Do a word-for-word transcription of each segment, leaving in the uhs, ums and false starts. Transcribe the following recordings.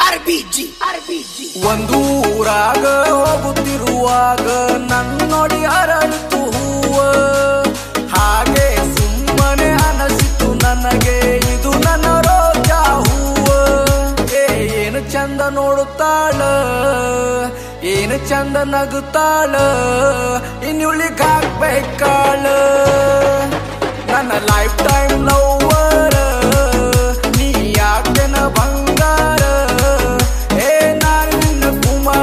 ಆರ್ಬಿಜಿ ಆರ್ಬಿಜಿ ಒಂದೂರಾಗ ಹೋಗುತ್ತಿರುವಾಗ ನನ್ನೊಡಿ ಅರಳಿತು ಹೂವ ಹಾಗೆ ಸುಮ್ಮನೆ ಅನಸಿತು ನನಗೆ ಇದು ನನ್ನ ರೋಜಾ ಹೂವ ಏ ಏನು ಚಂದ ನೋಡುತ್ತಾಳ ಏನು ಚಂದ ನಗುತ್ತಾಳ ಇನ್ನುಳಿಗೆ ಹಾಕ್ಬೇಕಾಳ ನನ್ನ ಲೈಫ್ ಟೈಮ್ ಲವ್ವರ ನೀ ಯಾಕೆನ ಬಂಗಾರ ಏ ನಾನು ನಿನ್ನ ಕುಮಾರ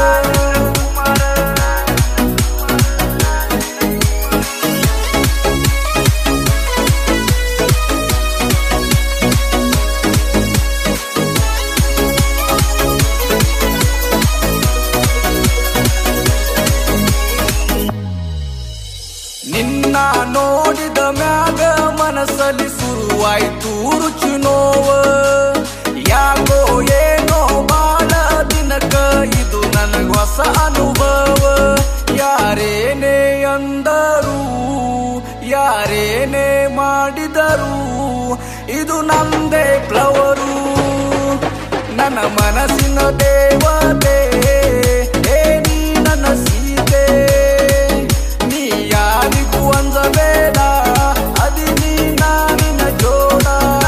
ನಿನ್ನ ನೋಡಿದ ಮ್ಯಾಗ ಮನಸ್ಸಲ್ಲಿ ಶುರುವಾಯ್ತು ರುಚಿ ನೋವ ಯಾಕೋ ಏನೋ ಬಾಳ ದಿನಕ ಇದು ನನಗ ಹೊಸ ಅನುಭವ ಯಾರೇನೇ ಅಂದರು ಯಾರೇನೇ ಮಾಡಿದರು ಇದು ನಂದೇ ಫ್ಲವರು ನನ್ನ ಮನಸ್ಸಿನ ದೇವತೆ ಏ ನೀ ನನ್ನ ಸೀತೆ ನೀ ಯಾರಿಗೂ ಅಂಜಬೇಡ ಅದಿ ನೀ ನಾನಿನ ಜೋಡ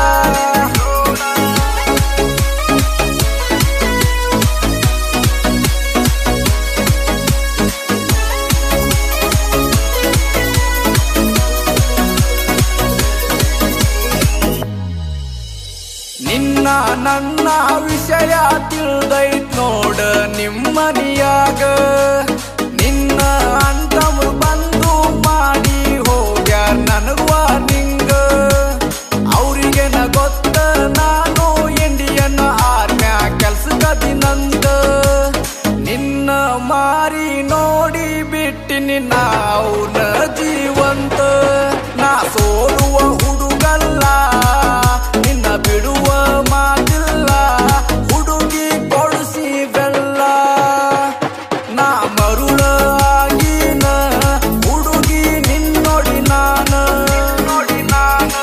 ನಿನ್ನ ನನ್ನ ವಿಷಯ ತಿಳಿದೈತ್ ನೋಡ ನಿಮ್ಮನಿಯಾಗ ನಿನ್ನ ಅಂತಮ್ರು ಬಂದು ಮಾಡಿ ಹೋಗ್ಯಾರ ನನಗುವ ನಿಂಗ ಅವ್ರಿಗೆ ನ ಗೊತ್ತ ನಾನು ಇಂಡಿಯನ್ ಆರ್ಮ್ಯಾ ಕೆಲ್ಸದಿನಂತ ನಿನ್ನ ಮಾರಿ ನೋಡಿ ಬಿಟ್ಟಿ ನಿನ್ನ ಅವನ ಜೀವಂತ ನಾ ಸೋಲುವ ಹುಡುಗಲ್ಲ ನಿನ್ನ ಬಿಡುವ ಮಾತಿಲ್ಲ ಹುಡುಗಿ ಕೊಡಿಸಿ ಬೆಲ್ಲ ನಾ ಮರುಳ ಆಗಿನ ಹುಡುಗಿ ನಿನ್ನೊಡಿ ನಾನ ನೋಡಿ ನಾನ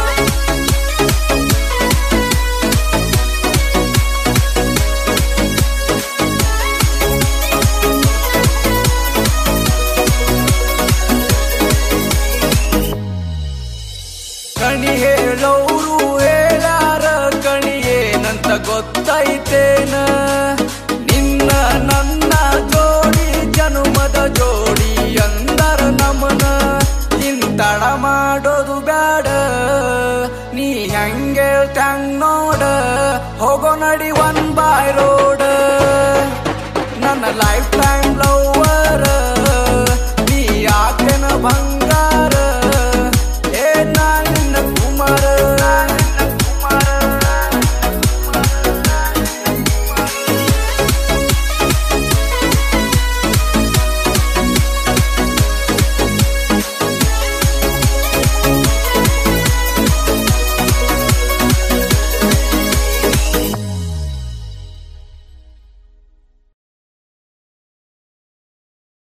ಕಣಿ ಹೇಳೋರು ಹೇಳಾರ ಕಣಿ ಏನಂತ ಗೊತ್ತೈತೇನ ನಿನ್ನ ನನ್ನ ಜೋಡಿ ಜನುಮದ ಜೋಡಿ ಅಂದರ ನಮನ ಇಂತಡ ಮಾಡೋದು ಬ್ಯಾಡ ನೀ ಹೆಂಗೆ ಟ್ಯಾಂಗ್ ನೋಡ ಹೋಗೋ ನಡಿ ಒನ್ ಬಾಯ್ ರೋಡ್ ನನ್ನ ಲೈಫ್